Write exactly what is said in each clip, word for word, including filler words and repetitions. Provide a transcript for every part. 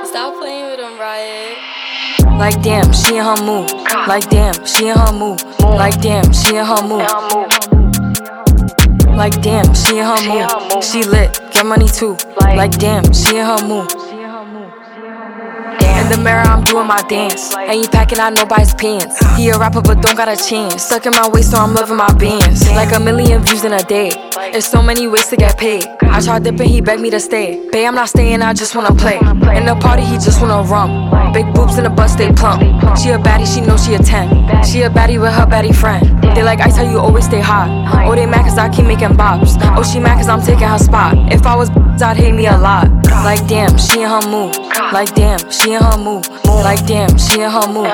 Stop playing with them, Riot. Like damn, she in her mood. Like damn, she in her mood. Like damn, she in her mood. Like damn, she in her mood. She lit, get money too. Like damn, she in her mood. In the mirror, I'm doing my dance. Ain't packing out nobody's pants. He a rapper, but don't got a chance. Stuck in my waist, so I'm loving my bands. Like a million views in a day. There's so many ways to get paid. I tried dipping, he begged me to stay. Babe, I'm not staying, I just wanna play. In the party, he just wanna rum. Big boobs in the bus, they plump. She a baddie, she know she a ten. She a baddie with her baddie friend. They like ice, how you always stay hot. Oh, they mad cause I keep making bops. Oh, she mad cause I'm taking her spot. If I was I'd hate me a lot. Like damn, she in her mood. Like damn, she in her mood. Like damn, she in her mood.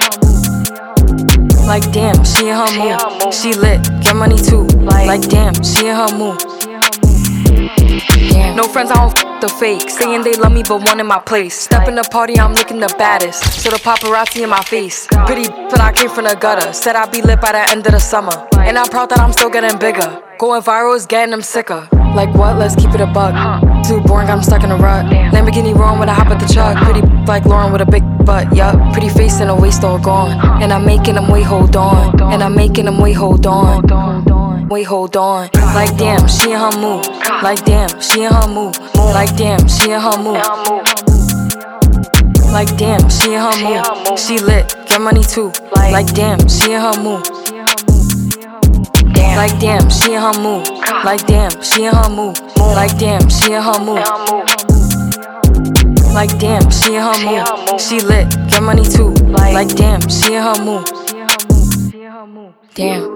Like damn, she in her mood. She lit, get money too. Like damn, she in her mood. Damn. No friends, I don't f the fake. Saying they love me, but one in my place. Step in the party, I'm looking the baddest. So the paparazzi in my face. Pretty, but I came from the gutter. Said I'd be lit by the end of the summer. And I'm proud that I'm still getting bigger. Going viral is getting them sicker. Like what? Let's keep it a buck. Too boring, I'm stuck in a rut. Lamborghini wrong when I hop at the truck. Pretty like Lauren with a big butt, yup. Pretty face and a waist all gone. And I'm making them wait, hold on. And I'm making them wait, hold on. Wait, hold on. Like damn, she in her mood. Like damn, she in her mood. Like damn, she in her mood. Like damn, she in her mood. She lit, get money too. Like damn, she in her mood. Like damn, she in her mood. Like damn, she in her mood. Like damn, she in her mood. Like damn, she in her mood. She lit, get money too. Like damn, she in her mood. Damn.